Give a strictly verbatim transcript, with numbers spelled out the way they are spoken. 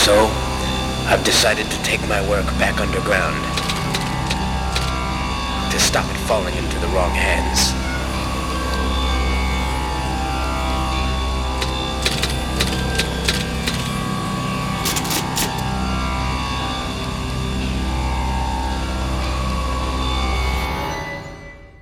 So, I've decided to take my work back underground to stop it falling into the wrong hands.